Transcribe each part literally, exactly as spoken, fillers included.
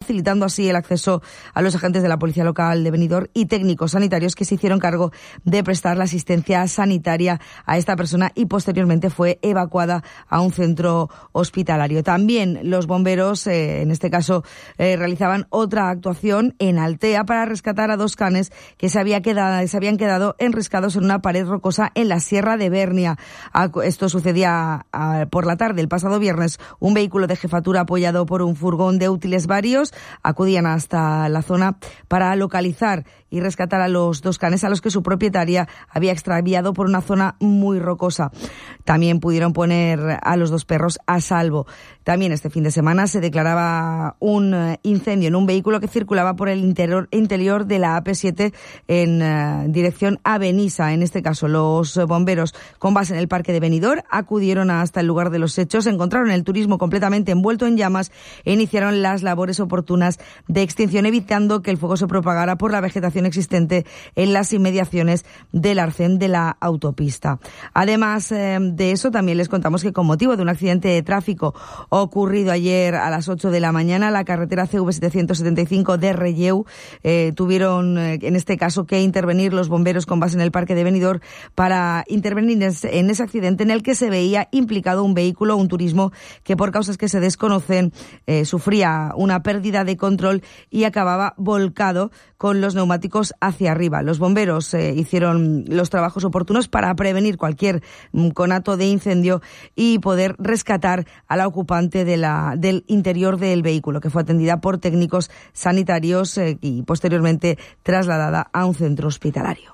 facilitando así el acceso a los agentes de la policía local de Benidorm y técnicos sanitarios que se hicieron cargo de prestar la asistencia sanitaria a esta persona y posteriormente fue evacuada a un centro hospitalario. También los bomberos, eh, en este caso, eh, realizaban otra actuación en Altea para rescatar a dos canes que se, había quedado, se habían quedado enriscados en una pared rocosa en la Sierra de Bernia. Esto sucedía a, por la tarde, el pasado viernes. Un vehículo de jefatura apoyado por un furgón de útiles varios acudían hasta la zona para localizar y rescatar a los dos canes a los que su propietaria había extraviado por una zona muy rocosa. También pudieron poner a los dos perros a salvo. También este fin de semana se declaraba un incendio en un vehículo que circulaba por el interior, interior de la A P siete en uh, dirección a Benissa. En este caso, los bomberos con base en el parque de Benidorm acudieron hasta el lugar de los hechos, encontraron el turismo completamente envuelto en llamas e iniciaron las labores oportunas de extinción, evitando que el fuego se propagara por la vegetación existente en las inmediaciones del arcén de la autopista. Además eh, de eso, también les contamos que con motivo de un accidente de tráfico ocurrido ayer a las ocho de la mañana, la carretera C V setecientos setenta y cinco de Relleu, eh, tuvieron eh, en este caso que intervenir los bomberos con base en el parque de Benidorm para intervenir en ese accidente en el que se veía implicado un vehículo, un turismo que por causas que se desconocen eh, sufría una pérdida de control y acababa volcado con los neumáticos hacia arriba. Los bomberos eh, hicieron los trabajos oportunos para prevenir cualquier mm, conato de incendio y poder rescatar a la ocupante de la, del interior del vehículo, que fue atendida por técnicos sanitarios eh, y posteriormente trasladada a un centro hospitalario.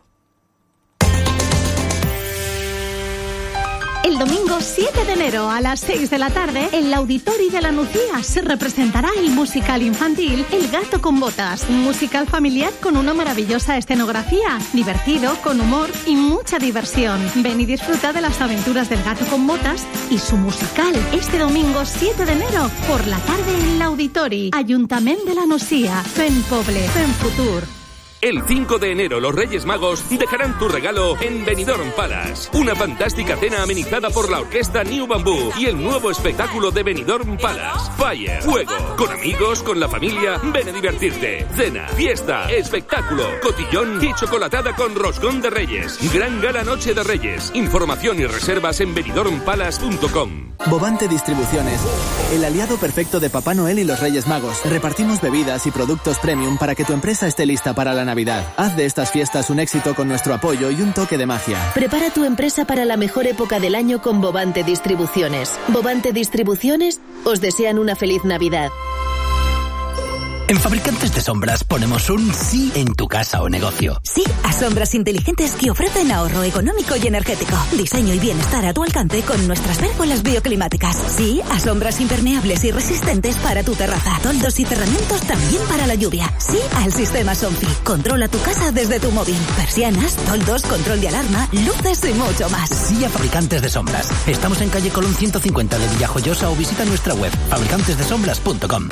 El domingo siete de enero a las seis de la tarde, en el Auditorio de la Nucía se representará el musical infantil El Gato con Botas, un musical familiar con una maravillosa escenografía, divertido, con humor y mucha diversión. Ven y disfruta de las aventuras del Gato con Botas y su musical este domingo siete de enero por la tarde en el Auditori. Ayuntamiento de la Nucía, Fent Poble, Fent Futur. El cinco de enero los Reyes Magos dejarán tu regalo en Benidorm Palace. Una fantástica cena amenizada por la orquesta New Bamboo y el nuevo espectáculo de Benidorm Palace. Fire, fuego, con amigos, con la familia, ven a divertirte. Cena, fiesta, espectáculo, cotillón y chocolatada con roscón de Reyes. Gran gala Noche de Reyes. Información y reservas en benidorm palace punto com. Bovante Distribuciones, el aliado perfecto de Papá Noel y los Reyes Magos. Repartimos bebidas y productos premium para que tu empresa esté lista para la Navidad. Haz de estas fiestas un éxito con nuestro apoyo y un toque de magia. Prepara tu empresa para la mejor época del año con Bovante Distribuciones. Bovante Distribuciones os desean una feliz Navidad. En Fabricantes de Sombras ponemos un sí en tu casa o negocio. Sí a sombras inteligentes que ofrecen ahorro económico y energético. Diseño y bienestar a tu alcance con nuestras pérgolas bioclimáticas. Sí a sombras impermeables y resistentes para tu terraza. Toldos y cerramientos también para la lluvia. Sí al sistema Sonfi. Controla tu casa desde tu móvil. Persianas, toldos, control de alarma, luces y mucho más. Sí a Fabricantes de Sombras. Estamos en calle Colón ciento cincuenta de Villajoyosa o visita nuestra web fabricantes de sombras punto com.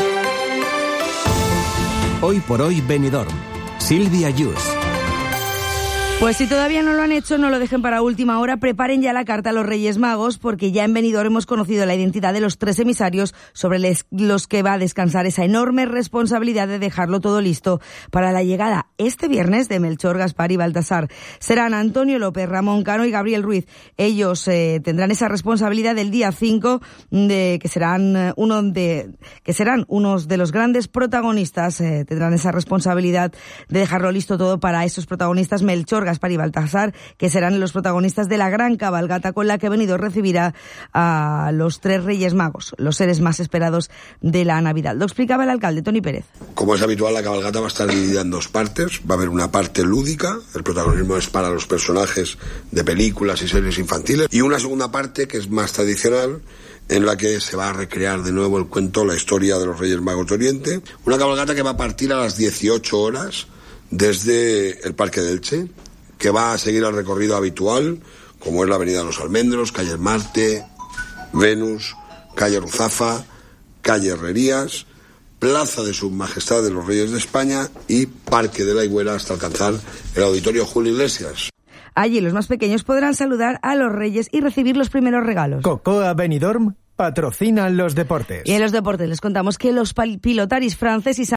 Hoy por hoy Benidorm. Silvia Yus. Pues si todavía no lo han hecho, no lo dejen para última hora. Preparen ya la carta a los Reyes Magos, porque ya en Benidorm hemos conocido la identidad de los tres emisarios sobre les, los que va a descansar esa enorme responsabilidad de dejarlo todo listo para la llegada este viernes de Melchor, Gaspar y Baltasar. Serán Antonio López, Ramón Cano y Gabriel Ruiz. Ellos eh, tendrán esa responsabilidad del día cinco, de que serán uno de que serán unos de los grandes protagonistas. Eh, tendrán esa responsabilidad de dejarlo listo todo para esos protagonistas, Melchor, Gaspar y Baltasar, que serán los protagonistas de la gran cabalgata con la que Benidorm recibirá a los tres Reyes Magos, los seres más esperados de la Navidad. Lo explicaba el alcalde, Toni Pérez. Como es habitual, la cabalgata va a estar dividida en dos partes. Va a haber una parte lúdica, el protagonismo es para los personajes de películas y series infantiles, y una segunda parte que es más tradicional, en la que se va a recrear de nuevo el cuento, la historia de los Reyes Magos de Oriente. Una cabalgata que va a partir a las dieciocho horas desde el Parque de Elche, que va a seguir el recorrido habitual, como es la Avenida de los Almendros, calle Marte, Venus, calle Ruzafa, calle Herrerías, Plaza de Su Majestad de los Reyes de España y Parque de la Higuera hasta alcanzar el Auditorio Julio Iglesias. Allí los más pequeños podrán saludar a los Reyes y recibir los primeros regalos. Cocoa Benidorm patrocinan los deportes. Y en los deportes les contamos que los pilotaris franceses